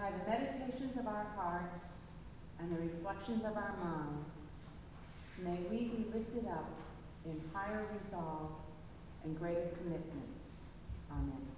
by the meditations of our hearts and the reflections of our minds, may we be lifted up in higher resolve and greater commitment. Amen.